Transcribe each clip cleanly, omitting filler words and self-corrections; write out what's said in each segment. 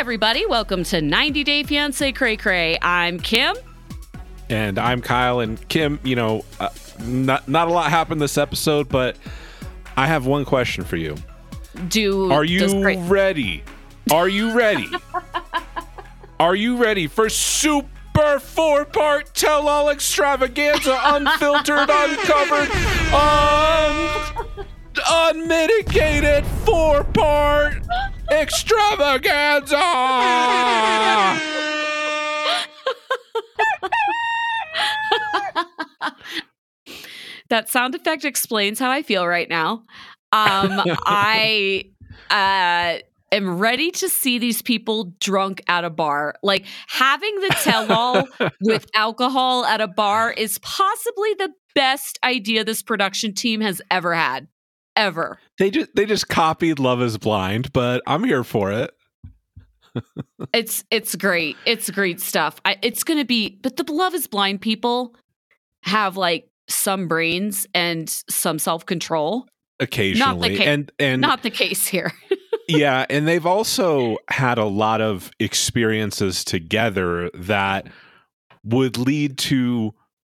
everybody. Welcome to 90 Day Fiancé Cray Cray. I'm Kim. And I'm Kyle. And Kim, not a lot happened this episode, but I have one question for you. Are you ready? Are you ready? Are you ready for super 4-part tell-all extravaganza, unfiltered, uncovered, unmitigated 4-part extravaganza? That sound effect explains how I feel right now. I am ready to see these people drunk at a bar. Like, having the tell-all with alcohol at a bar is possibly the best idea this production team has ever had. Ever. They just copied Love is Blind, but I'm here for it. It's great. It's great stuff. It's going to be, but the Love is Blind people have like some brains and some self-control. Occasionally. And not the case here. Yeah, and they've also had a lot of experiences together that would lead to,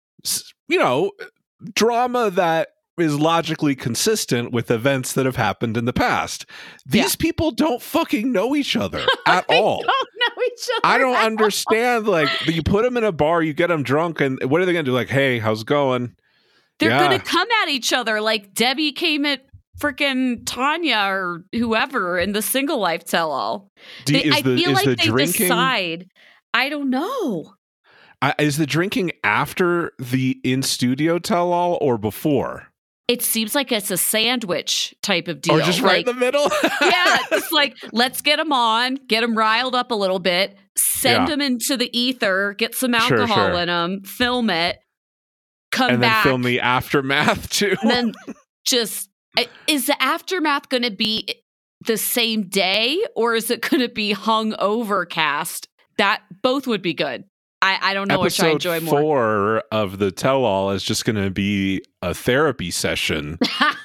drama that is logically consistent with events that have happened in the past. These people don't fucking know each other at all. Don't know each other. I don't understand. Like, you put them in a bar, you get them drunk, and what are they going to do? Like, hey, how's it going? They're going to come at each other like Debbie came at freaking Tanya or whoever in the Single Life tell-all. I feel like they decide. I don't know. Is the drinking after the in-studio tell-all or before? It seems like it's a sandwich type of deal. Or just right in the middle? Yeah, it's like, let's get them on, get them riled up a little bit, send them into the ether, get some alcohol in them, film it, come back. And then film the aftermath too. And then just, is the aftermath going to be the same day or is it going to be hungover cast? That both would be good. I don't know which I enjoy more. Episode 4 of the tell-all is just going to be a therapy session.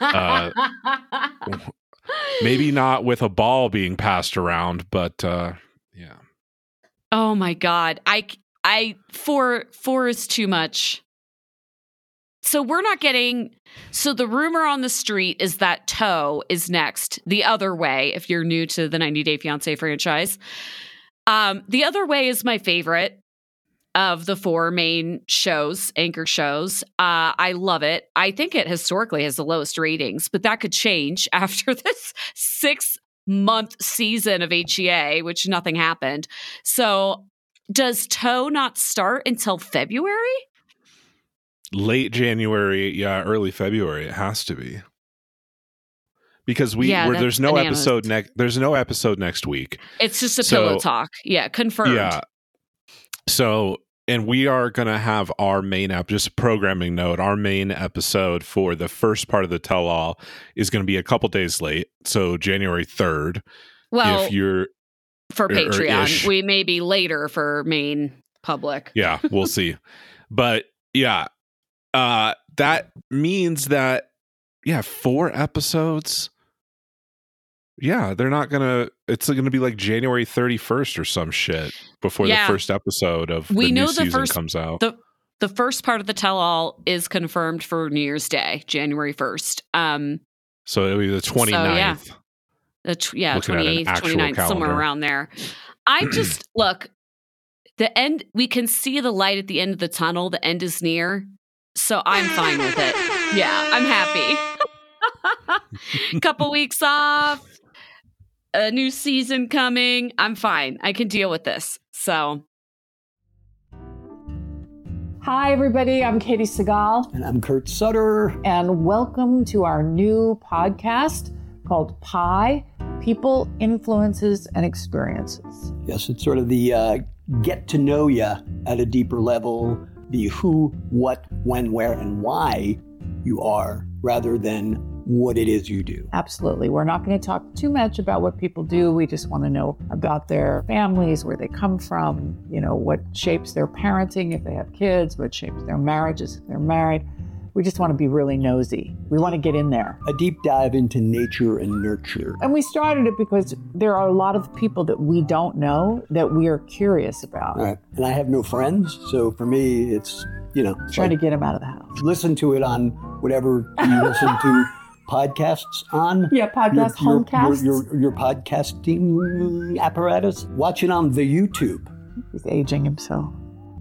Maybe not with a ball being passed around, but yeah. Oh my God. Four is too much. So we're not getting, so the rumor on the street is that Toe is next. The Other Way, if you're new to the 90 Day Fiancé franchise. The Other Way is my favorite of the 4 main shows, anchor shows. I love it. I think it historically has the lowest ratings, but that could change after this 6-month season of HEA, which nothing happened. So does Toe not start until February? Late January, early February. It has to be. Because there's no episode next week. It's just a pillow talk. Yeah, confirmed. Yeah. So, and we are going to have our main just a programming note, our main episode for the first part of the tell-all is going to be a couple days late. So January 3rd. Well, if you're for Patreon, we may be later for main public. Yeah, we'll see. But yeah, that means that, 4 episodes. Yeah, they're not it's going to be like January 31st or some shit before the first episode of the new season comes out. The first part of the tell-all is confirmed for New Year's Day, January 1st. So it'll be the 29th. So, 28th, 29th, somewhere around there. I just, look, the end, we can see the light at the end of the tunnel. The end is near. So I'm fine with it. Yeah, I'm happy. Couple weeks off. A new season coming. I'm fine. I can deal with this. So. Hi, everybody. I'm Katie Segal. And I'm Kurt Sutter. And welcome to our new podcast called Pi, People, Influences, and Experiences. Yes, it's sort of the get to know you at a deeper level, the who, what, when, where, and why you are, rather than what it is you do. Absolutely. We're not going to talk too much about what people do. We just want to know about their families, where they come from, what shapes their parenting if they have kids, what shapes their marriages if they're married. We just want to be really nosy. We want to get in there. A deep dive into nature and nurture. And we started it because there are a lot of people that we don't know that we are curious about. Right. And I have no friends, so for me, it's, trying to get them out of the house. Listen to it on whatever you listen to podcasts on. Yeah, homecasts. Your podcasting apparatus. Watch it on the YouTube. He's aging himself.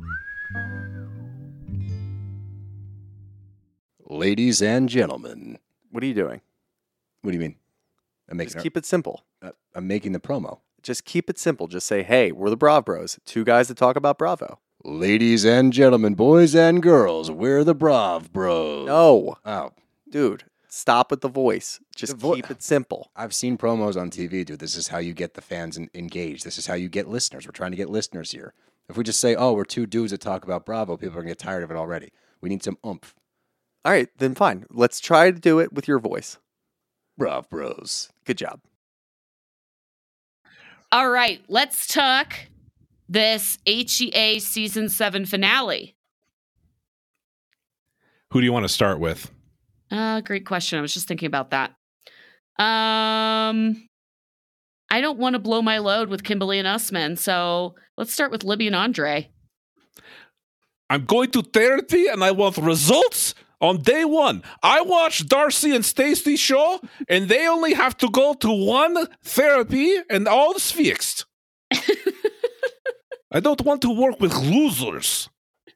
Ladies and gentlemen. What are you doing? What do you mean? Just keep it simple. I'm making the promo. Just keep it simple. Just say, hey, we're the Brav Bros. Two guys that talk about Bravo. Ladies and gentlemen, boys and girls, we're the Brav Bros. No. Oh. Dude, stop with the voice. Just keep it simple. I've seen promos on TV, dude. This is how you get the fans engaged. This is how you get listeners. We're trying to get listeners here. If we just say, oh, we're two dudes that talk about Bravo, people are going to get tired of it already. We need some oomph. All right, then fine. Let's try to do it with your voice. Brav Bros. Good job. All right, let's talk this HEA Season 7 finale. Who do you want to start with? Great question. I was just thinking about that. I don't want to blow my load with Kimberly and Usman, so let's start with Libby and Andre. I'm going to therapy and I want results on day one. I watched Darcy and Stacey's show and they only have to go to one therapy and all is fixed. I don't want to work with losers.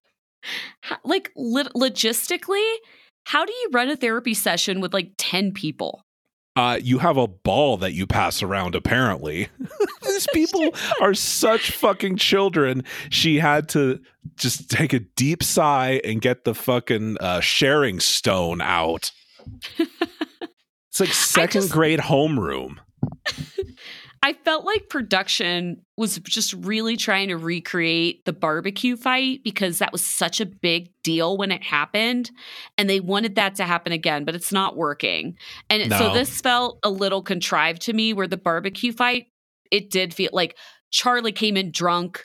Logistically, how do you run a therapy session with 10 people? You have a ball that you pass around, apparently. These people are such fucking children. She had to just take a deep sigh and get the fucking sharing stone out. It's like second grade homeroom. I felt like production was just really trying to recreate the barbecue fight because that was such a big deal when it happened. And they wanted that to happen again, but it's not working. And so this felt a little contrived to me where the barbecue fight, it did feel like Charlie came in drunk.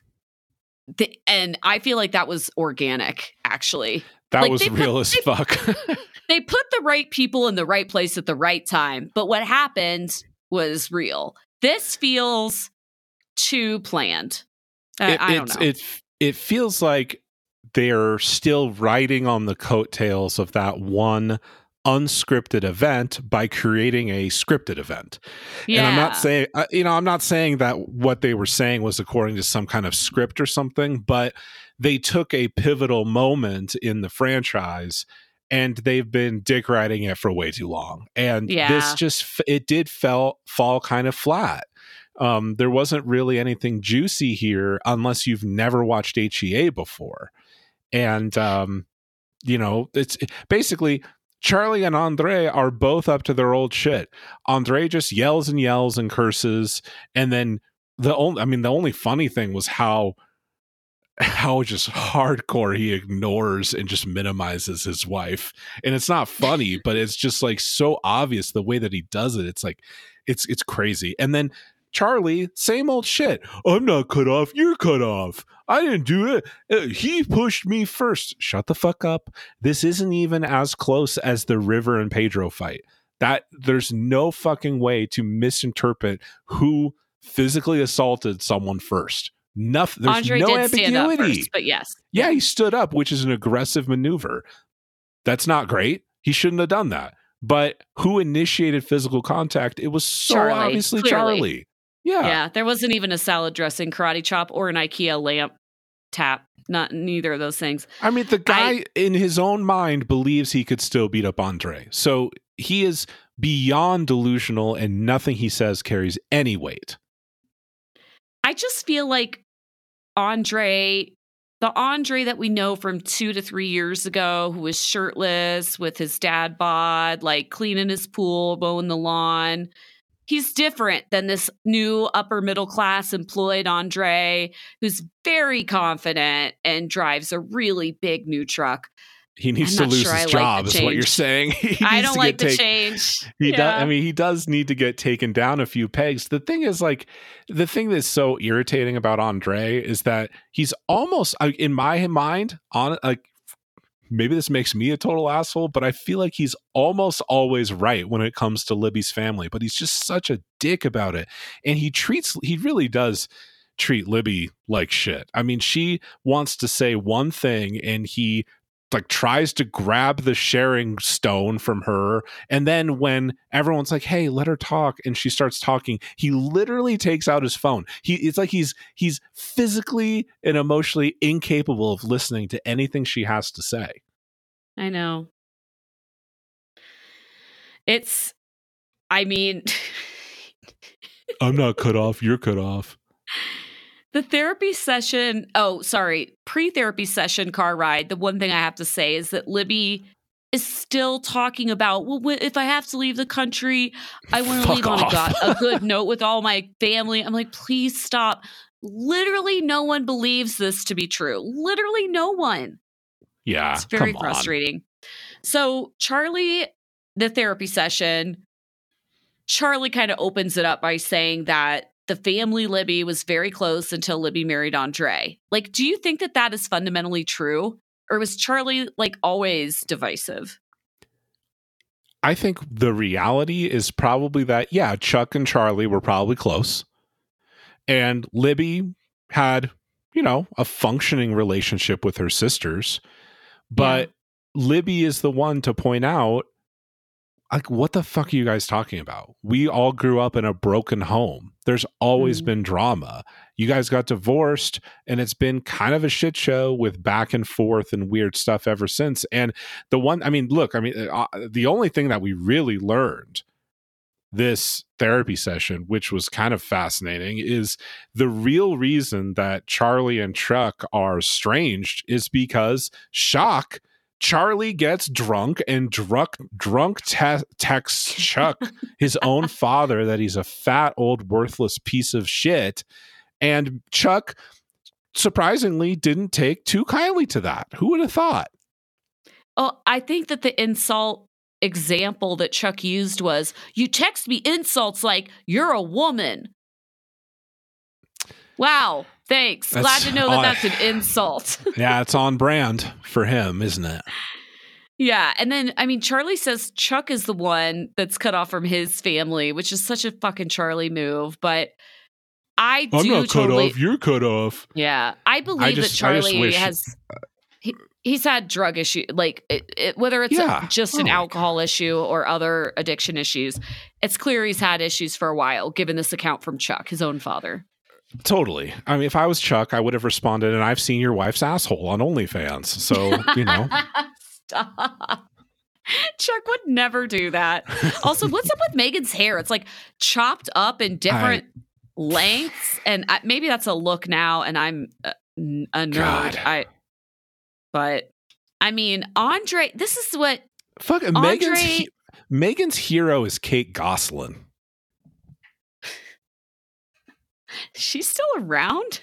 And I feel like that was organic, actually. That was real as fuck. They put the right people in the right place at the right time. But what happened was real. This feels too planned. I don't know. It feels like they're still riding on the coattails of that one unscripted event by creating a scripted event. Yeah. And I'm not saying that what they were saying was according to some kind of script or something, but they took a pivotal moment in the franchise and they've been dick riding it for way too long. And this did fall kind of flat. There wasn't really anything juicy here unless you've never watched HEA before. And, it's basically Charlie and Andre are both up to their old shit. Andre just yells and yells and curses. And then the only funny thing was how just hardcore he ignores and just minimizes his wife. And it's not funny, but it's just so obvious the way that he does it. It's it's crazy. And then Charlie, same old shit. I'm not cut off. You're cut off. I didn't do it. He pushed me first. Shut the fuck up. This isn't even as close as the River and Pedro fight. There's no fucking way to misinterpret who physically assaulted someone first. Nothing. There's Andre no did ambiguity. Stand up first, but yes. Yeah, he stood up, which is an aggressive maneuver. That's not great. He shouldn't have done that. But who initiated physical contact? It was obviously clearly. Charlie. Yeah, there wasn't even a salad dressing, karate chop, or an IKEA lamp tap. Neither of those things. I mean, the guy in his own mind believes he could still beat up Andre. So he is beyond delusional and nothing he says carries any weight. I just feel like the Andre that we know from 2 to 3 years ago, who was shirtless with his dad bod, cleaning his pool, mowing the lawn. He's different than this new upper middle class employed Andre, who's very confident and drives a really big new truck. He needs to lose his job, is what you're saying. I don't like the change. He does. I mean, he does need to get taken down a few pegs. The thing is, the thing that's so irritating about Andre is that he's almost, in my mind, maybe this makes me a total asshole, but I feel like he's almost always right when it comes to Libby's family, but he's just such a dick about it. And he really does treat Libby like shit. I mean, she wants to say one thing and he like tries to grab the sharing stone from her, and then when everyone's like, hey, let her talk, and she starts talking, he literally takes out his phone. It's like he's physically and emotionally incapable of listening to anything she has to say. I know. I'm not cut off, you're cut off. The therapy session, pre-therapy session car ride, the one thing I have to say is that Libby is still talking about, well, if I have to leave the country, I want to leave on a good note with all my family. I'm like, please stop. Literally no one believes this to be true. Literally no one. Yeah, it's very frustrating. So Charlie, the therapy session, Charlie kind of opens it up by saying that the family Libby was very close until Libby married Andre. Like, do you think that is fundamentally true? Or was Charlie like always divisive? I think the reality is probably that, yeah, Chuck and Charlie were probably close. And Libby had, a functioning relationship with her sisters. But Libby is the one to point out, like, what the fuck are you guys talking about? We all grew up in a broken home. There's always been drama. You guys got divorced, and it's been kind of a shit show with back and forth and weird stuff ever since. And the only thing that we really learned this therapy session, which was kind of fascinating, is the real reason that Charlie and Chuck are estranged is because Charlie gets drunk and texts Chuck, his own father, that he's a fat, old, worthless piece of shit. And Chuck, surprisingly, didn't take too kindly to that. Who would have thought? Oh, I think that the insult example that Chuck used was, you text me insults like you're a woman. Wow. Thanks. Glad to know that's an insult. Yeah, it's on brand for him, isn't it? Yeah. And then, Charlie says Chuck is the one that's cut off from his family, which is such a fucking Charlie move. But I'm not cut off, you're cut off. Yeah. I believe that Charlie he's had drug issues, like whether it's just an alcohol issue or other addiction issues. It's clear he's had issues for a while, given this account from Chuck, his own father. Totally. I mean, if I was Chuck, I would have responded, and I've seen your wife's asshole on OnlyFans. So, Stop. Chuck would never do that. Also, what's up with Megan's hair? It's like chopped up in different lengths. And maybe that's a look now, and I'm a nerd. Andre, this is what... Fuck, Megan's hero is Kate Gosselin. She's still around?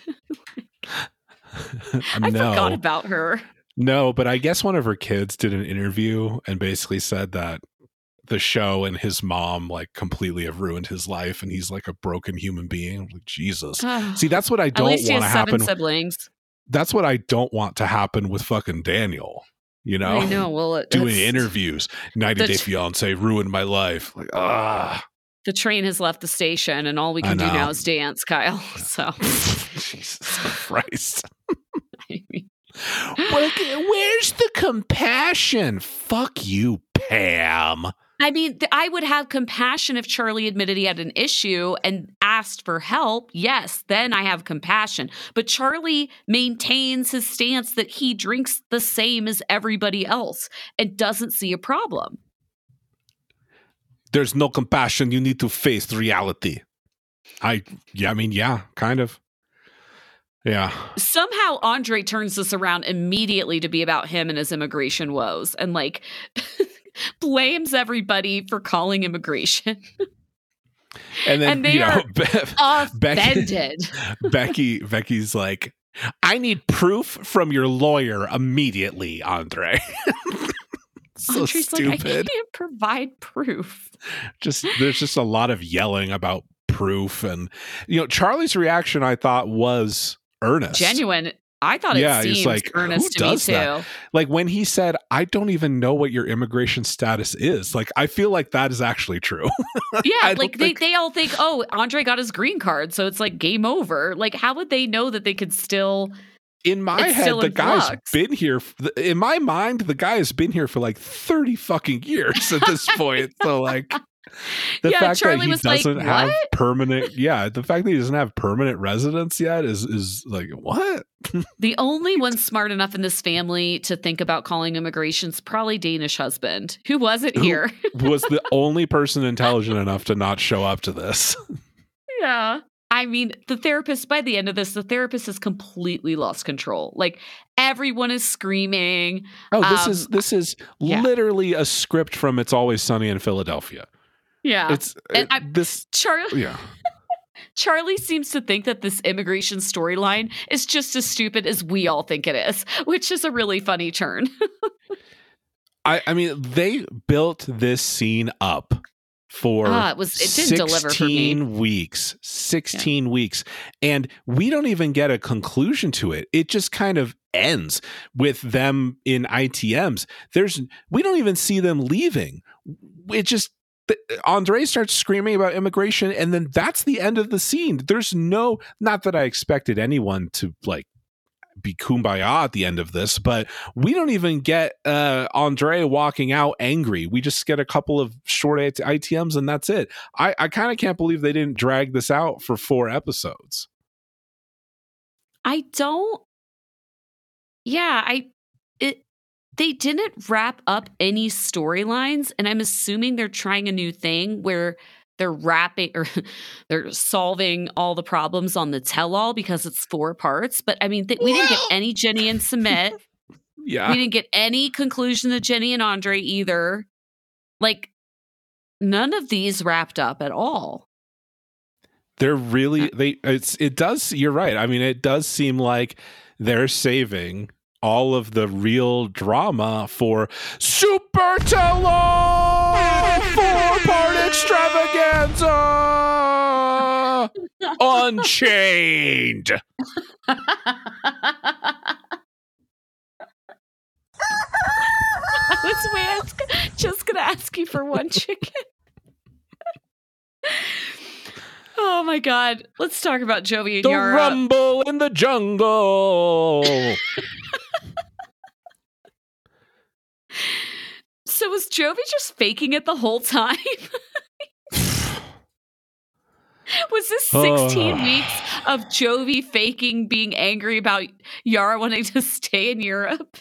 I forgot about her. No, but I guess one of her kids did an interview and basically said that the show and his mom like completely have ruined his life, and he's like a broken human being. I'm like, Jesus. See, that's what I don't want to happen. 7 siblings. That's what I don't want to happen with fucking Daniel. I know. Well, doing interviews, 90 Day Fiance ruined my life. Like, the train has left the station, and all we can do now is dance, Kyle. So, Jesus Christ. Where's the compassion? Fuck you, Pam. I would have compassion if Charlie admitted he had an issue and asked for help. Yes, then I have compassion. But Charlie maintains his stance that he drinks the same as everybody else and doesn't see a problem. There's no compassion. You need to face reality. Kind of. Yeah. Somehow Andre turns this around immediately to be about him and his immigration woes, and like blames everybody for calling immigration. And then they are offended. Becky's like, I need proof from your lawyer immediately, Andre. So Andre's stupid. Like, I can't provide proof. There's just a lot of yelling about proof, and Charlie's reaction I thought was earnest, genuine. I thought it seemed like, earnest to me too. That? Like when he said, I don't even know what your immigration status is. Like, I feel like that is actually true. Yeah, like they all think, oh, Andre got his green card, so it's like game over. Like, how would they know that they could still... In my head, the guy's been here. In my mind, the guy has been here for like 30 fucking years at this point. So like... The fact Charlie that he doesn't have permanent, the fact that he doesn't have permanent residence yet is like, what? The only one smart enough in this family to think about calling immigration's probably Danish husband, who wasn't here. Was the only person intelligent enough to not show up to this. Yeah. I mean, by the end of this, the therapist has completely lost control. Like, everyone is screaming. Oh, this is literally a script from It's Always Sunny in Philadelphia. Yeah. Charlie. Charlie seems to think that this immigration storyline is just as stupid as we all think it is, which is a really funny turn. I mean, they built this scene up for it didn't deliver for me. 16 weeks. And we don't even get a conclusion to it. It just kind of ends with them in ITMs. We don't even see them leaving. It just... Andre starts screaming about immigration, and then that's the end of the scene. There's not that I expected anyone to like be kumbaya at the end of this, but we don't even get Andre walking out angry. We just get a couple of short ITMs, and that's it. I kind of can't believe they didn't drag this out for 4 episodes. They didn't wrap up any storylines, and I'm assuming they're trying a new thing where they're solving all the problems on the tell-all because it's 4 parts. But I mean, we didn't get any Jenny and Sumit. Yeah, we didn't get any conclusion to Jenny and Andre either. Like, none of these wrapped up at all. They're really it does. You're right. I mean, it does seem like they're saving all of the real drama for Super Tell-All 4-part extravaganza Unchained. I was just gonna ask you for one chicken. Oh my God. Let's talk about Jovi and Yara. The rumble in the jungle. So was Jovi just faking it the whole time? Was this 16 weeks of Jovi faking being angry about Yara wanting to stay in Europe?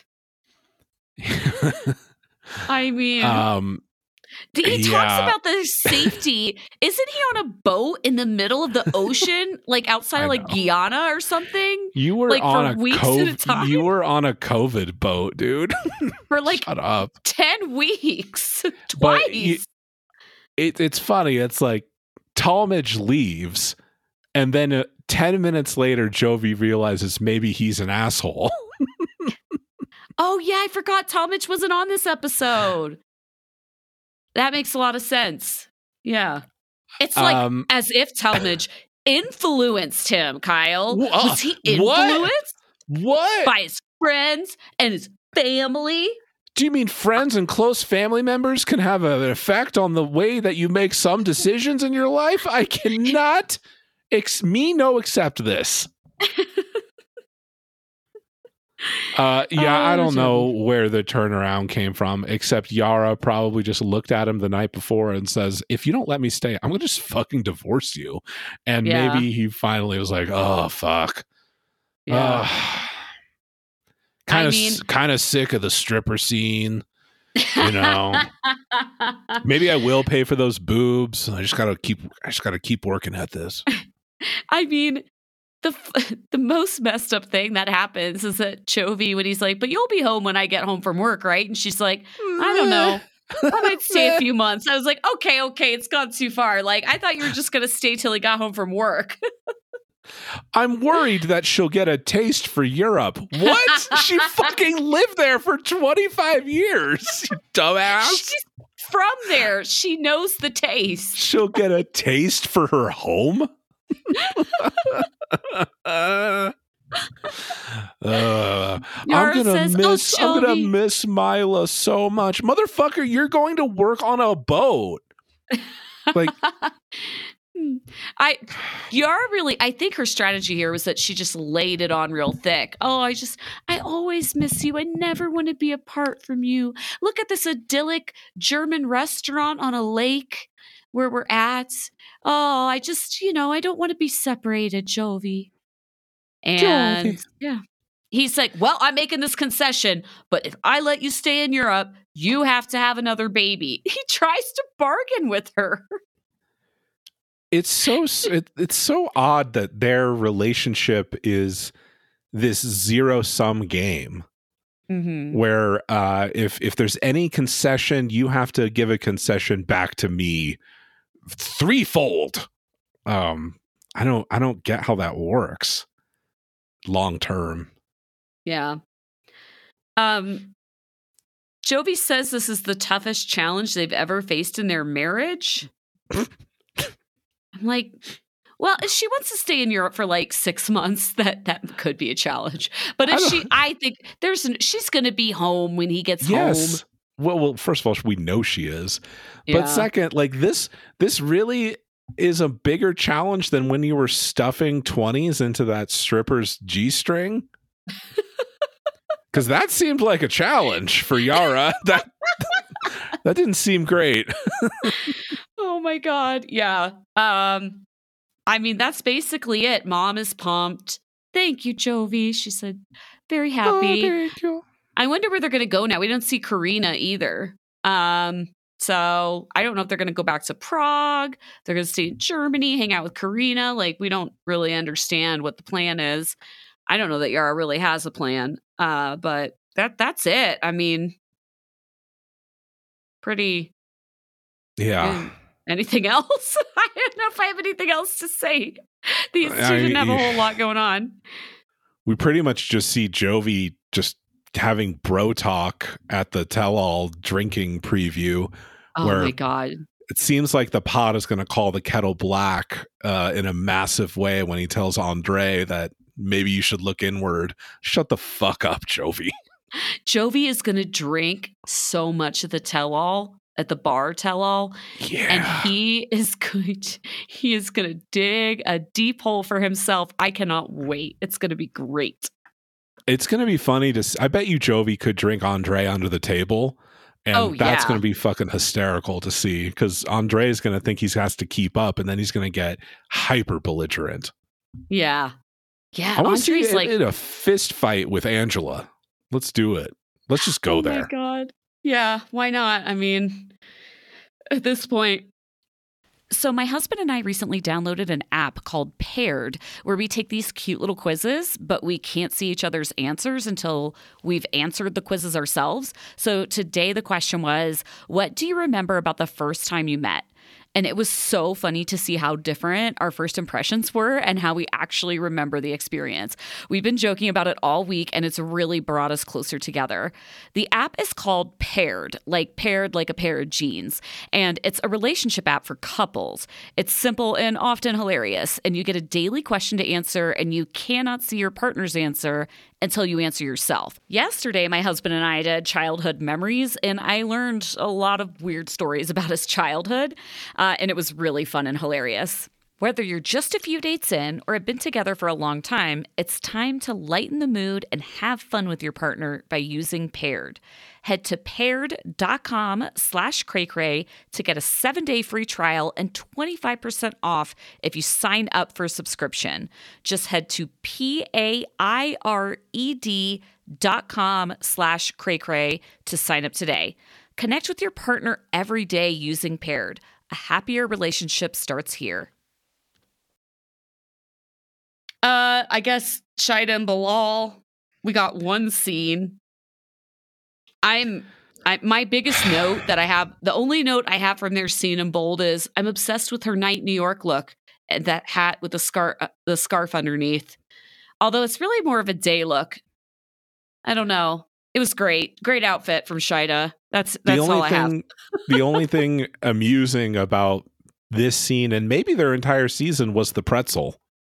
I mean... He talks about the safety. Isn't he on a boat in the middle of the ocean, like outside of like Guyana or something? You were like on for weeks at a time. You were on a COVID boat, dude. For like Shut up. 10 weeks, twice. It's funny. It's like Talmadge leaves, and then 10 minutes later, Jovi realizes maybe he's an asshole. Oh yeah, I forgot Talmadge wasn't on this episode. That makes a lot of sense. Yeah. It's like as if Talmadge influenced him, Kyle. Was he influenced? What? By his friends and his family? Do you mean friends and close family members can have an effect on the way that you make some decisions in your life? I cannot accept this. I don't know where the turnaround came from, except Yara probably just looked at him the night before and says, if you don't let me stay, I'm going to just fucking divorce you. And maybe he finally was like, oh, fuck. Yeah. Kind of sick of the stripper scene, you know. Maybe I will pay for those boobs. I just gotta keep working at this. I mean, the most messed up thing that happens is that Jovi, when he's like, but you'll be home when I get home from work, right? And she's like, I don't know. I might stay a few months. I was like, okay, it's gone too far. Like, I thought you were just going to stay till he got home from work. I'm worried that she'll get a taste for Europe. What? She fucking lived there for 25 years, you dumbass. She's from there. She knows the taste. She'll get a taste for her home? Yara says, I'm gonna miss Mila so much. Motherfucker, you're going to work on a boat. Like, I think her strategy here was that she just laid it on real thick. Oh, I always miss you. I never want to be apart from you. Look at this idyllic German restaurant on a lake where we're at. Oh, I don't want to be separated, Jovi. And yeah, he's like, well, I'm making this concession, but if I let you stay in Europe, you have to have another baby. He tries to bargain with her. It's so odd that their relationship is this zero-sum game, where if there's any concession, you have to give a concession back to me threefold. I don't get how that works long term. Yeah. Jovi says this is the toughest challenge they've ever faced in their marriage. I'm like, well, if she wants to stay in Europe for like 6 months, that could be a challenge. But I think she's going to be home when he gets home. Well, first of all, we know she is. Yeah. But second, like this really is a bigger challenge than when you were stuffing 20s into that stripper's G-string. Because that seemed like a challenge for Yara. That didn't seem great. Oh my God. Yeah. I mean, that's basically it. Mom is pumped. Thank you, Jovi. She said, very happy. Oh, thank you. I wonder where they're going to go now. We don't see Karina either. So I don't know if they're going to go back to Prague. They're going to stay in Germany, hang out with Karina. Like, we don't really understand what the plan is. I don't know that Yara really has a plan. But that's it. I mean, pretty. Yeah. Anything else? I don't know if I have anything else to say. These two didn't have a whole lot going on. We pretty much just see Jovi just having bro talk at the tell-all drinking preview. Oh my God. It seems like the pot is going to call the kettle black in a massive way when he tells Andre that maybe you should look inward. Shut the fuck up, Jovi. Jovi is going to drink so much of the tell-all at the bar tell-all. Yeah. And he is going to dig a deep hole for himself. I cannot wait. It's going to be great. It's going to be funny I bet you Jovi could drink Andre under the table. And that's going to be fucking hysterical to see, because Andre is going to think he has to keep up, and then he's going to get hyper belligerent. Yeah. Yeah. I want to see in a fist fight with Angela. Let's do it. Let's just go there. Oh my God. Yeah. Why not? I mean, at this point. So my husband and I recently downloaded an app called Paired, where we take these cute little quizzes, but we can't see each other's answers until we've answered the quizzes ourselves. So today the question was, what do you remember about the first time you met? And it was so funny to see how different our first impressions were and how we actually remember the experience. We've been joking about it all week, and it's really brought us closer together. The app is called Paired like a pair of jeans, and it's a relationship app for couples. It's simple and often hilarious, and you get a daily question to answer, and you cannot see your partner's answer until you answer yourself. Yesterday, my husband and I did childhood memories, and I learned a lot of weird stories about his childhood, and it was really fun and hilarious. Whether you're just a few dates in or have been together for a long time, it's time to lighten the mood and have fun with your partner by using Paired. Head to paired.com/cray-cray to get a 7-day free trial and 25% off if you sign up for a subscription. Just head to paired.com/cray-cray to sign up today. Connect with your partner every day using Paired. A happier relationship starts here. I guess Shaeeda and Bilal, we got one scene. My biggest note that I have, the only note I have from their scene in bold is I'm obsessed with her night New York look and that hat with the scarf underneath. Although it's really more of a day look. I don't know. It was great. Great outfit from Shaeeda. That's all I have. The only thing amusing about this scene, and maybe their entire season, was the pretzel.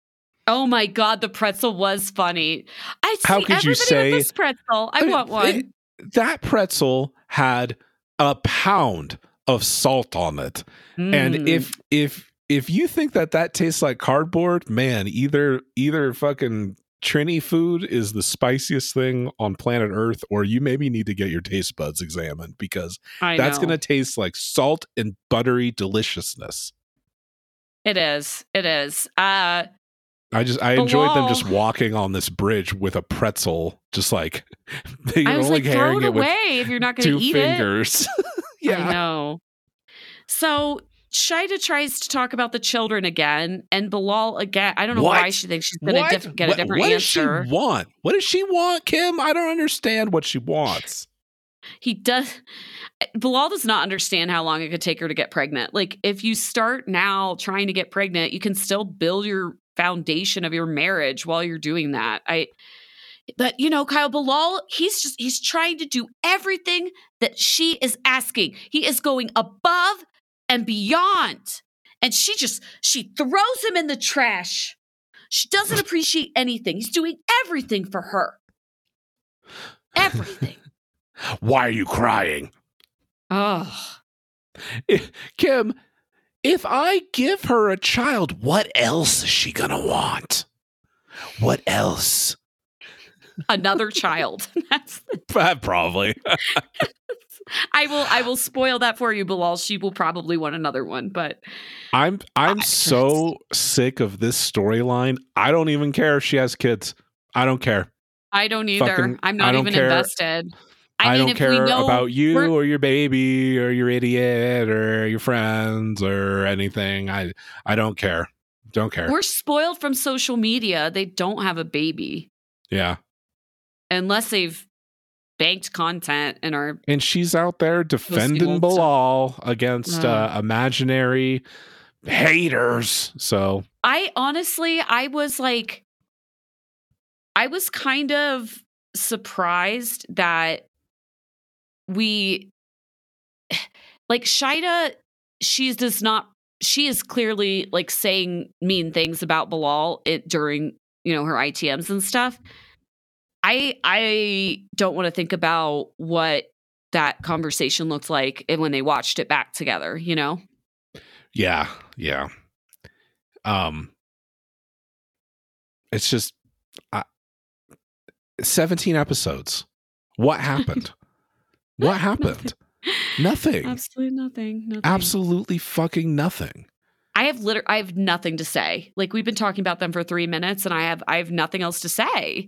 Oh my God, the pretzel was funny. How could you say this pretzel? I want one. That pretzel had a pound of salt on it. And if you think that tastes like cardboard, man, either fucking Trini food is the spiciest thing on planet Earth, or you maybe need to get your taste buds examined, because that's going to taste like salt and buttery deliciousness. It is. I enjoyed them just walking on this bridge with a pretzel, just like I was like, throw it away if you're not going to eat fingers. Yeah, I know. So Shaida tries to talk about the children again, and Bilal again. I don't know why she thinks she's going to get a different answer. What does she want? What does she want, Kim? I don't understand what she wants. He does. Bilal does not understand how long it could take her to get pregnant. Like, if you start now trying to get pregnant, you can still build your foundation of your marriage while you're doing that. But Kyle, Bilal, he's trying to do everything that she is asking. He is going above and beyond. And she throws him in the trash. She doesn't appreciate anything. He's doing everything for her. Everything. Why are you crying? Oh. Kim, if I give her a child, what else is she gonna want? What else? Another child. That's probably. I will spoil that for you, Bilal. She will probably want another one, but I'm so sick of this storyline. I don't even care if she has kids. I don't care. I don't either. I'm not even invested. I don't care about you or your baby or your idiot or your friends or anything. I don't care. Don't care. We're spoiled from social media. They don't have a baby. Yeah. Unless they've banked content and she's out there defending Bilal against imaginary haters. So I was kind of surprised that Shaida, she is clearly like saying mean things about Bilal during her ITMs and stuff. I don't want to think about what that conversation looked like when they watched it back together, Yeah. It's just 17 episodes. What happened? What happened? Nothing. Absolutely nothing. Absolutely fucking nothing. I have nothing to say. Like, we've been talking about them for 3 minutes and I have nothing else to say.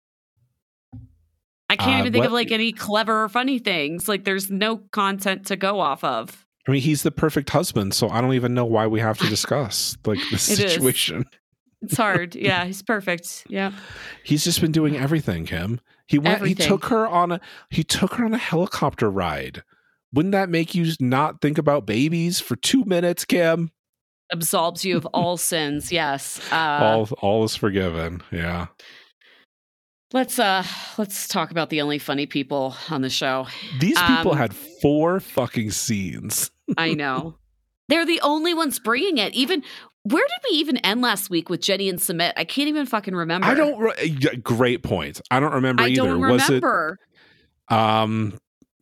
I can't even think of any clever or funny things. Like, there's no content to go off of. I mean, he's the perfect husband, so I don't even know why we have to discuss the situation. It's hard. Yeah, he's perfect. Yeah. He's just been doing everything, Kim. He took her on a helicopter ride. Wouldn't that make you not think about babies for 2 minutes, Kim? Absolves you of all sins. Yes. All is forgiven. Yeah. Let's talk about the only funny people on the show. These people had 4 fucking scenes. I know. They're the only ones bringing it. Even where did we even end last week with Jenny and Sumit? I can't even fucking remember. Great point. I don't remember either. Don't remember. Was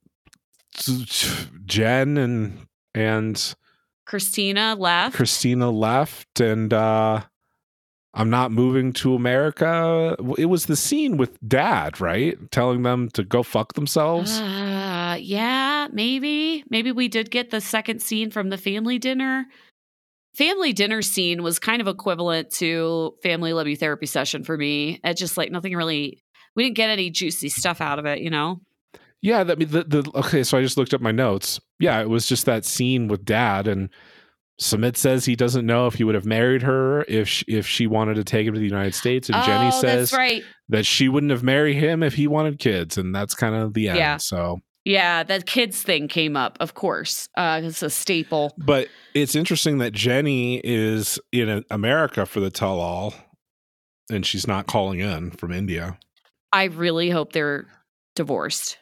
it Jen and Christina left, and I'm not moving to America. It was the scene with Dad, right? Telling them to go fuck themselves. Yeah, maybe we did get the second scene from the family dinner. Family dinner scene was kind of equivalent to family love you therapy session for me. It just nothing really. We didn't get any juicy stuff out of it, Yeah, okay. So I just looked up my notes. Yeah, it was just that scene with Dad, and Sumit says he doesn't know if he would have married her if she wanted to take him to the United States, and Jenny says that she wouldn't have married him if he wanted kids, and that's kind of the end. Yeah. So yeah, that kids thing came up, of course. It's a staple. But it's interesting that Jenny is in America for the tell-all, and she's not calling in from India. I really hope they're divorced.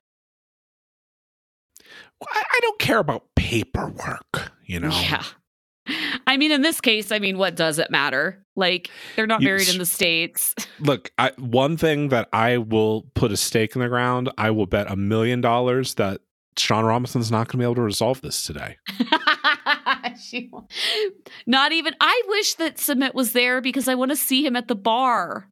I don't care about paperwork, Yeah. I mean, in this case, what does it matter? Like, they're not married in the States. Look, one thing that I will put a stake in the ground, I will bet $1 million that Sean Robinson's not going to be able to resolve this today. Not even. I wish that Sumit was there because I want to see him at the bar.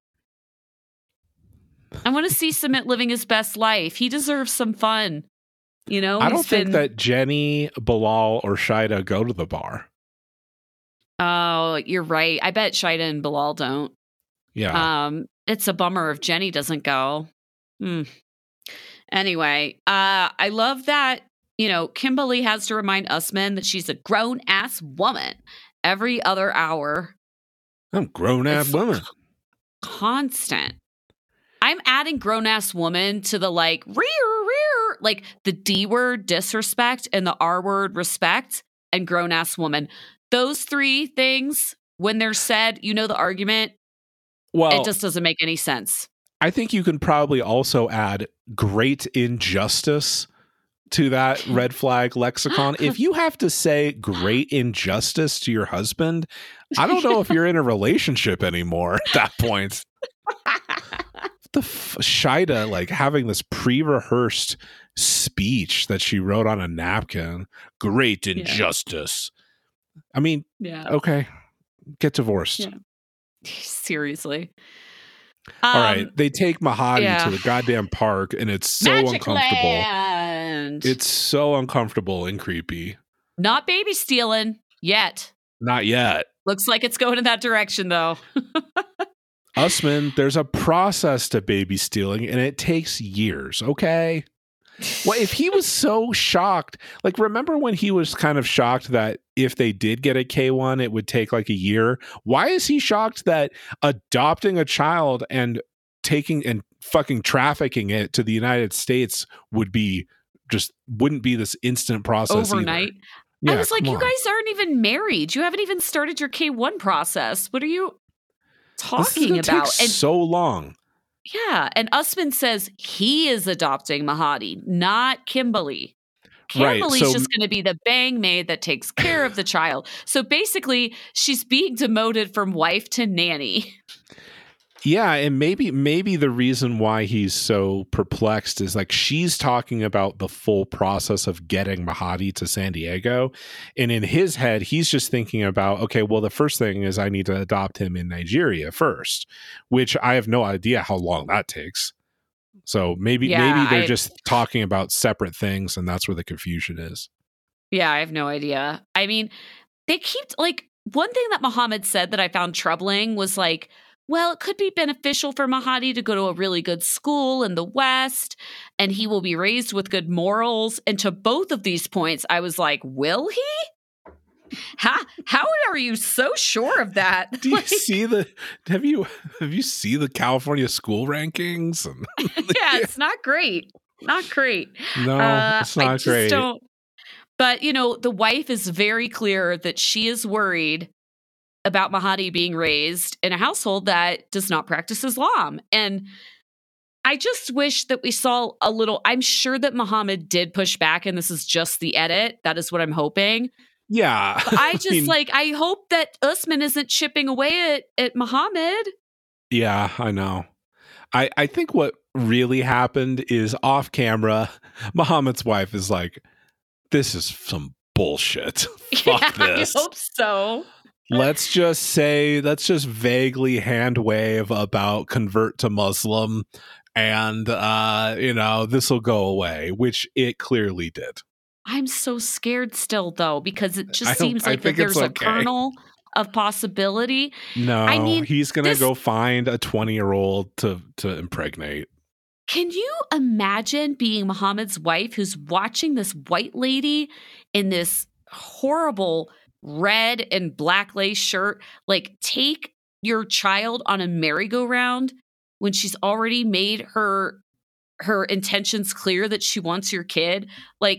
I want to see Sumit living his best life. He deserves some fun. I don't think that Jenny, Bilal, or Shida go to the bar. Oh, you're right. I bet Shida and Bilal don't. Yeah. It's a bummer if Jenny doesn't go. Anyway, I love that, Kimberly has to remind Usman that she's a grown-ass woman every other hour. I'm grown-ass woman. Constant. I'm adding grown-ass woman to the rear, like the D word disrespect and the R word respect and grown-ass woman. Those three things, when they're said, the argument, it just doesn't make any sense. I think you can probably also add great injustice to that red flag lexicon. If you have to say great injustice to your husband, I don't know if you're in a relationship anymore at that point. Shida, having this pre-rehearsed speech that she wrote on a napkin. Great injustice. Yeah. Okay. Get divorced. Yeah. Seriously. All right. They take Mahadi to the goddamn park, and it's so Magic uncomfortable. Land. It's so uncomfortable and creepy. Not baby stealing yet. Not yet. Looks like it's going in that direction, though. Usman, there's a process to baby stealing, and it takes years, okay? Well, if he was so shocked, remember when he was kind of shocked that if they did get a K1, it would take a year? Why is he shocked that adopting a child and taking and fucking trafficking it to the United States wouldn't be this instant process overnight? Yeah, I was like, you guys aren't even married. You haven't even started your K1 process. What are you talking about? Take so long. Yeah, and Usman says he is adopting Mahadi, not Kimberly. Kimberly's just going to be the bang maid that takes care of the child. So basically, she's being demoted from wife to nanny. Yeah, and maybe the reason why he's so perplexed is she's talking about the full process of getting Mahadi to San Diego. And in his head, he's just thinking about, okay, well, the first thing is I need to adopt him in Nigeria first, which I have no idea how long that takes. So maybe they're just talking about separate things, and that's where the confusion is. Yeah, I have no idea. They keep one thing that Muhammad said that I found troubling was well, it could be beneficial for Mahadi to go to a really good school in the West, and he will be raised with good morals. And to both of these points, I was like, will he? How are you so sure of that? Do you see have you seen the California school rankings? Yeah, it's not great. Not great. No, it's not great. But, the wife is very clear that she is worried about Mahadi being raised in a household that does not practice Islam. And I just wish that we saw a little, I'm sure that Muhammad did push back and this is just the edit. That is what I'm hoping. Yeah. But I just I hope that Usman isn't chipping away at Muhammad. Yeah, I know. I think what really happened is off camera, Muhammad's wife is like, this is some bullshit. Fuck this. I hope so. Let's just vaguely hand wave about convert to Muslim and, this will go away, which it clearly did. I'm so scared still, though, because it just seems like that there's a kernel of possibility. No, he's going to go find a 20-year-old to impregnate. Can you imagine being Muhammad's wife who's watching this white lady in this horrible red and black lace shirt, take your child on a merry-go-round when she's already made her intentions clear that she wants your kid?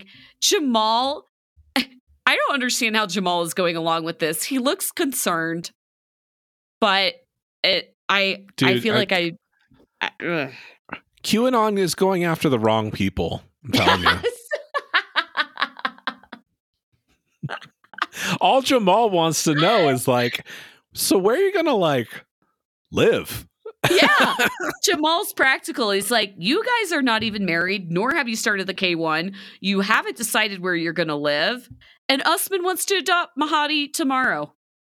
Jamal, I don't understand how Jamal is going along with this. He looks concerned, but I feel like QAnon is going after the wrong people. I'm telling you. all Jamal wants to know is like, so where are you gonna like live? Yeah. Jamal's practical. He's like, you guys are not even married, nor have you started the K1. You haven't decided where you're going to live. And Usman wants to adopt Mahadi tomorrow.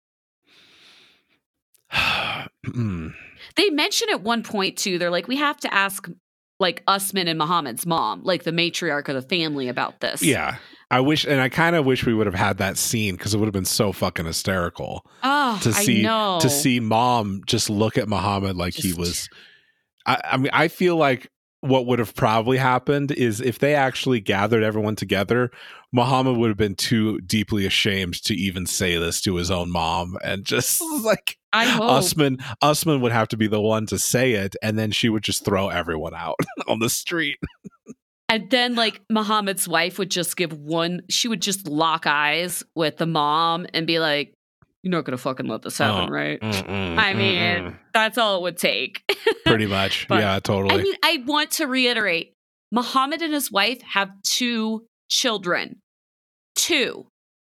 They mention at one point, too, they're like, we have to ask like Usman and Muhammad's mom, like the matriarch of the family, about this. Yeah. I kind of wish we would have had that scene because it would have been so fucking hysterical to see mom just look at Muhammad like he was. I mean, I feel like what would have probably happened is if they actually gathered everyone together, Muhammad would have been too deeply ashamed to even say this to his own mom, and just like Usman would have to be the one to say it, and then she would just throw everyone out on the street. And then, like, Muhammad's wife would just she would just lock eyes with the mom and be like, you're not going to fucking let this happen, right? I mean, that's all it would take. Pretty much. Yeah, totally. I mean, I want to reiterate, Muhammad and his wife have 2 children. 2.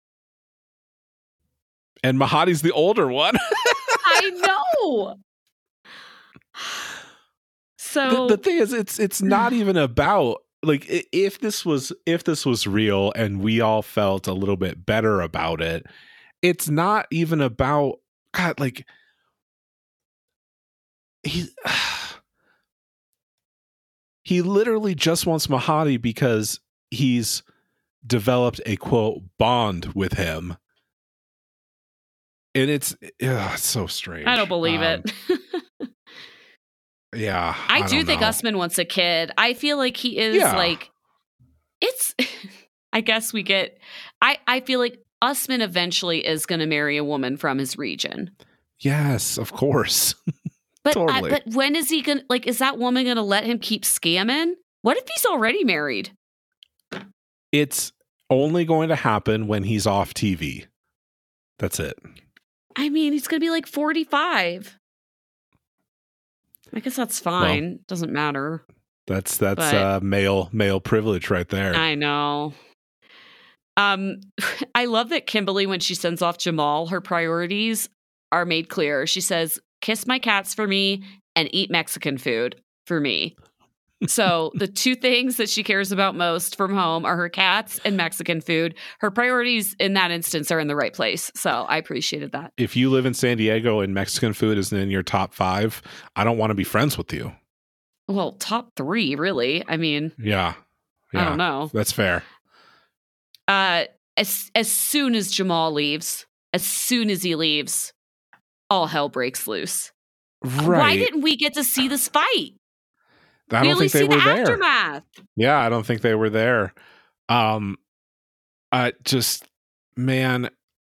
And Mahadi's the older one. I know. So the thing is, it's not even about, like, if this was real and we all felt a little bit better about it, it's not even about, God, like, he literally just wants Mahadi because he's developed a quote bond with him, and it's so strange. I don't believe it. Yeah, I do think Usman wants a kid. I feel like he is like, it's, I guess we get, I feel like Usman eventually is going to marry a woman from his region. Yes, of course. But totally. But when is he going to, like, is that woman going to let him keep scamming? What if he's already married? It's only going to happen when he's off TV. That's it. I mean, he's going to be like 45. I guess that's fine. Well, doesn't matter. That's male privilege right there. I know. I love that Kimberly, when she sends off Jamal, her priorities are made clear. She says, kiss my cats for me and eat Mexican food for me. So the 2 things that she cares about most from home are her cats and Mexican food. Her priorities in that instance are in the right place. So I appreciated that. If you live in San Diego and Mexican food isn't in your top 5, I don't want to be friends with you. Well, top 3, really. I mean, yeah. I don't know. That's fair. As soon as Jamal leaves, all hell breaks loose. Right. Why didn't we get to see this fight? I don't think they were there. Aftermath. Yeah, I don't think they were there. Just, man.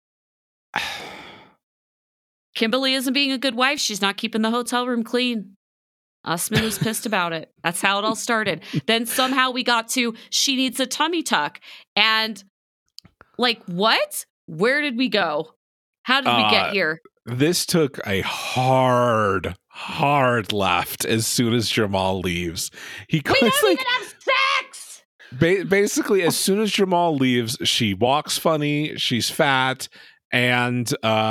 Kimberly isn't being a good wife. She's not keeping the hotel room clean. Usman was pissed about it. That's how it all started. Then somehow we got to, she needs a tummy tuck. And like, what? Where did we go? How did we get here? This took a hard left as soon as Jamal leaves. We don't even have sex! Basically, as soon as Jamal leaves, she walks funny, she's fat, and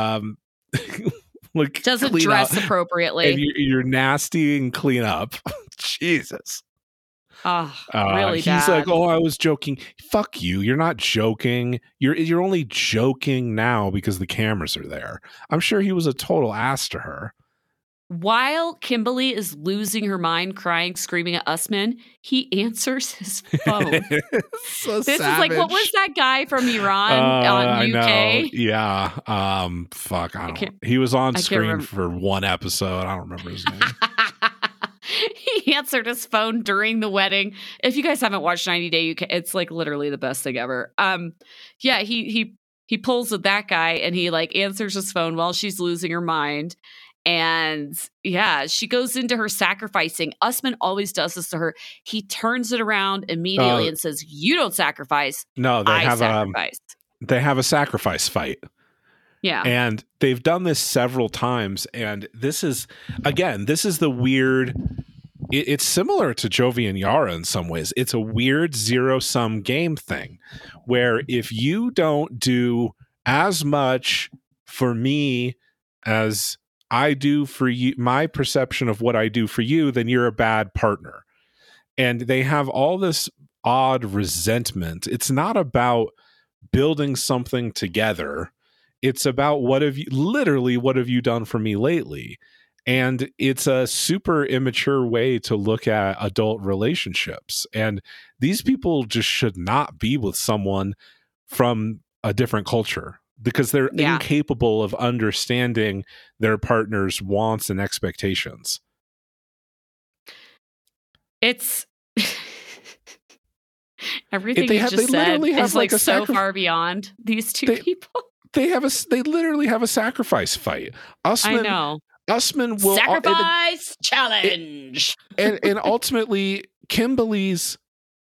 like doesn't dress appropriately. And you're nasty and clean up. Jesus. Oh, really he's bad. like, oh, I was joking. Fuck you. You're not joking. You're only joking now because the cameras are there. I'm sure he was a total ass to her. While Kimberly is losing her mind, crying, screaming at Usman, he answers his phone. This is like, what was that guy from Iran on UK? I know. Yeah. Fuck. I don't. He was on screen for 1 episode. I don't remember his name. He answered his phone during the wedding. If you guys haven't watched 90 Day UK, it's like literally the best thing ever. Yeah, he pulls with that guy and he like answers his phone while she's losing her mind. And yeah, she goes into her sacrificing. Usman always does this to her. He turns it around immediately and says, "You don't sacrifice. No, I sacrifice." They have a sacrifice fight. Yeah. And they've done this several times. And this is the weird. It's similar to Jovi and Yara in some ways. It's a weird 0-sum game thing where if you don't do as much for me as I do for you, my perception of what I do for you, then you're a bad partner. And they have all this odd resentment. It's not about building something together. It's about what have you done for me lately? And it's a super immature way to look at adult relationships. And these people just should not be with someone from a different culture because they're incapable of understanding their partner's wants and expectations. It's everything you just said is like so far beyond these two people. They literally have a sacrifice fight. I know. Usman will sacrifice challenge, and ultimately Kimberly's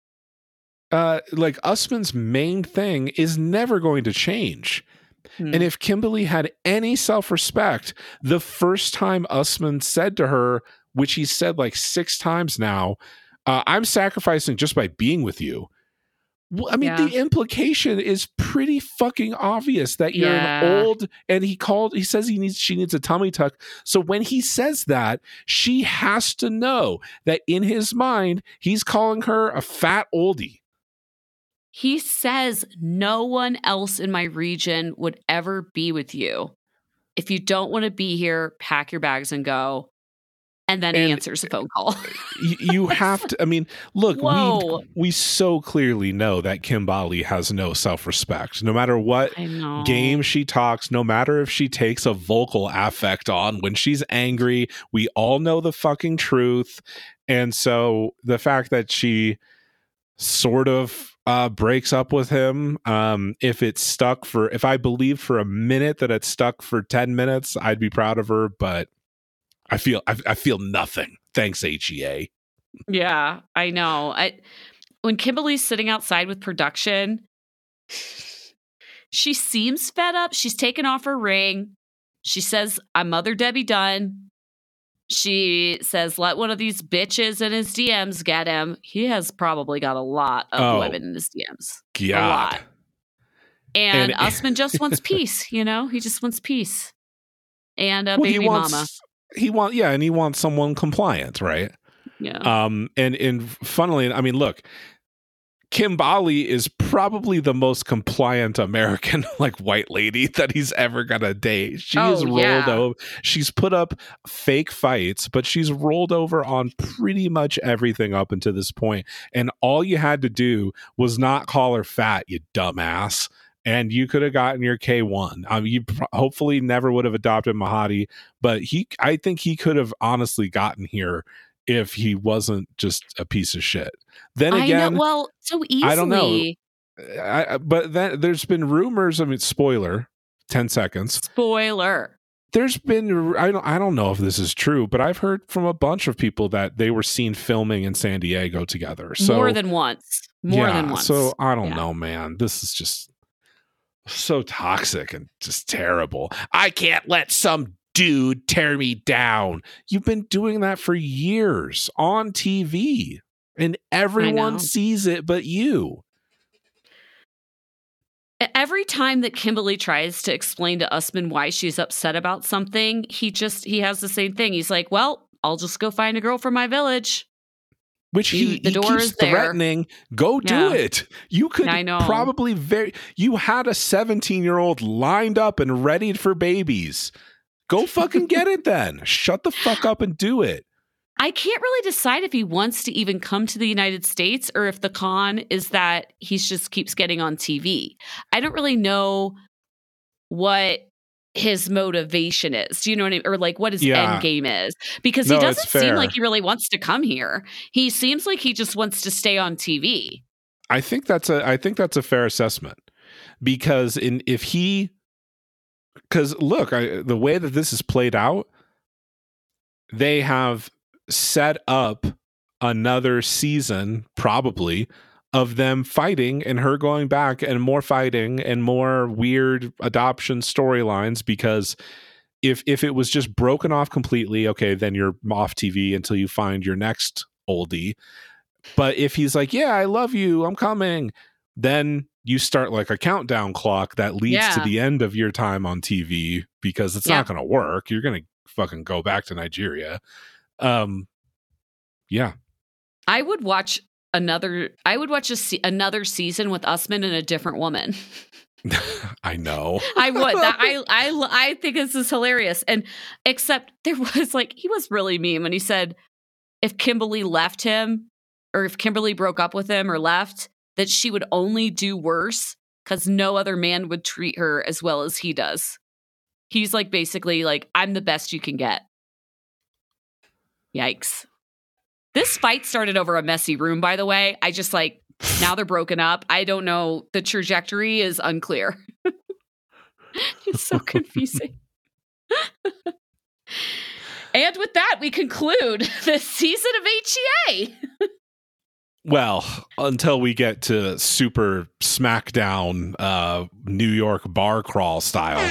Usman's main thing is never going to change. And if Kimberly had any self-respect, the first time Usman said to her, which he said like 6 times now, I'm sacrificing just by being with you. Well, I mean, the implication is pretty fucking obvious that you're an old, and he says she needs a tummy tuck. So when he says that, she has to know that in his mind, he's calling her a fat oldie. He says, no one else in my region would ever be with you. If you don't want to be here, pack your bags and go. And then he answers a phone call. You have to, I mean, look, we so clearly know that Kimberly has no self-respect. No matter what game she talks, no matter if she takes a vocal affect on, when she's angry, we all know the fucking truth. And so the fact that she sort of breaks up with him, if I believed for a minute that it stuck for 10 minutes, I'd be proud of her, but I feel nothing. Thanks, HEA. Yeah, I know. When Kimberly's sitting outside with production, she seems fed up. She's taken off her ring. She says, I'm Mother Debbie Dunn. She says, let one of these bitches in his DMs get him. He has probably got a lot of women in his DMs. God. A lot. And Usman just wants peace, He just wants peace. And a baby mama. He wants someone compliant, right? Yeah. And funnily, I mean, look, Kimberly is probably the most compliant American white lady that he's ever gonna date. She's rolled over. She's put up fake fights, but she's rolled over on pretty much everything up until this point. And all you had to do was not call her fat, you dumbass. And you could have gotten your K1. You hopefully never would have adopted Mahadi, but I think he could have honestly gotten here if he wasn't just a piece of shit. Then again, so easily. I don't know. But then there's been rumors. I mean, spoiler, 10 seconds. Spoiler. There's been, I don't know if this is true, but I've heard from a bunch of people that they were seen filming in San Diego together. So more than once. So I don't know, man. This is just so toxic and just terrible. I can't let some dude tear me down. You've been doing that for years on TV, and everyone sees it but you. Every time that Kimberly tries to explain to Usman why she's upset about something, he has the same thing. He's like, well, I'll just go find a girl from my village. Which he keeps threatening, go do it. You could probably you had a 17-year-old lined up and ready for babies. Go fucking get it then. Shut the fuck up and do it. I can't really decide if he wants to even come to the United States or if the con is that he just keeps getting on TV. I don't really know what his motivation is. Do you know what I mean? Or what his end game is. Because he doesn't seem like he really wants to come here. He seems like he just wants to stay on TV. I think that's a fair assessment. Because look, the way that this is played out, they have set up another season probably of them fighting and her going back and more fighting and more weird adoption storylines, because if it was just broken off completely, okay, then you're off TV until you find your next oldie. But if he's like, yeah, I love you, I'm coming, then you start like a countdown clock that leads to the end of your time on TV, because it's not going to work. You're going to fucking go back to Nigeria. Yeah. I would watch another season with Usman and a different woman. I know. I would. I think this is hilarious. And except there was he was really mean when he said if Kimberly left him, or if Kimberly broke up with him or left, that she would only do worse because no other man would treat her as well as he does. He's basically I'm the best you can get. Yikes. This fight started over a messy room, by the way. I just now they're broken up. I don't know. The trajectory is unclear. It's so confusing. And with that, we conclude this season of HEA. Well, until we get to Super Smackdown, New York bar crawl style.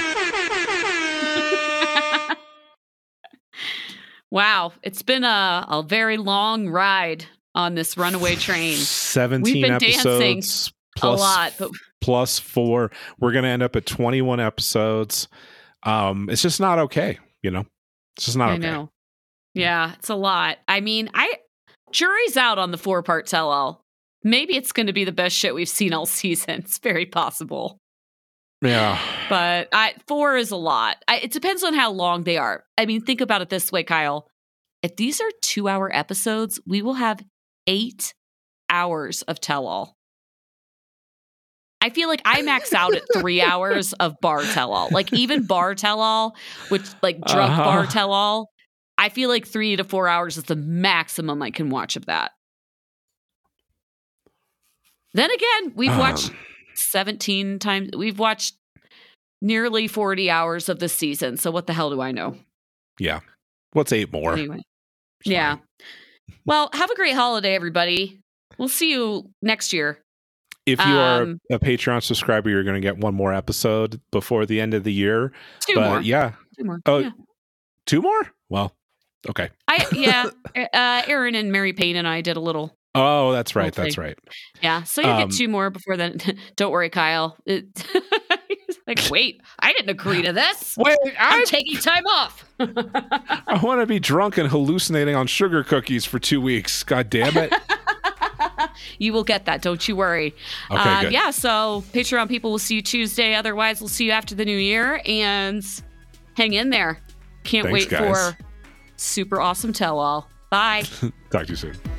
Wow, it's been a very long ride on this runaway train. 17 We've been episodes plus, a lot, but plus 4. We're going to end up at 21 episodes. It's just not okay, It's just not okay. I know. Yeah, it's a lot. I mean, jury's out on the 4-part tell-all. Maybe it's going to be the best shit we've seen all season. It's very possible. Yeah. But 4 is a lot. It depends on how long they are. I mean, think about it this way, Kyle. If these are 2-hour episodes, we will have 8 hours of tell-all. I feel like I max out at 3 hours of bar tell-all. Even bar tell-all, which drunk bar tell-all, I feel like 3 to 4 hours is the maximum I can watch of that. Then again, we've watched 17 times. We've watched nearly 40 hours of this season. So what the hell do I know? Yeah. What's 8 more? Anyway. Yeah. Well, have a great holiday, everybody. We'll see you next year. If you are a Patreon subscriber, you're going to get one more episode before the end of the year. 2 more. Yeah. 2 more. Oh, yeah. 2 more? Well, okay. Aaron and Mary Payne and I did a little. Oh, that's right. That's right. Yeah. So you'll get 2 more before then. Don't worry, Kyle. Wait, I didn't agree to this. Wait, I'm taking time off. I want to be drunk and hallucinating on sugar cookies for 2 weeks. God damn it. You will get that. Don't you worry. Okay, good. Yeah. So Patreon people will see you Tuesday. Otherwise, we'll see you after the new year, and hang in there. Can't wait guys. for super awesome tell all. Bye. Talk to you soon.